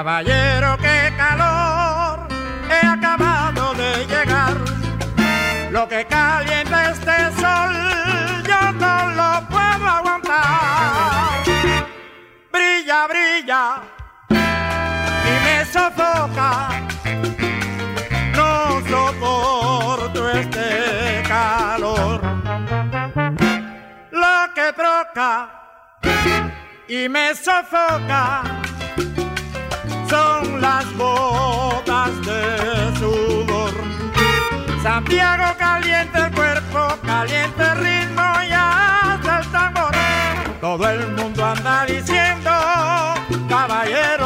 Caballero, qué calor, he acabado de llegar. Lo que calienta este sol, yo no lo puedo aguantar. Brilla, brilla, y me sofoca. No soporto este calor. Lo que troca y me sofoca son las gotas de sudor. Santiago caliente el cuerpo, caliente el ritmo y hasta el tambor. Todo el mundo anda diciendo, caballero,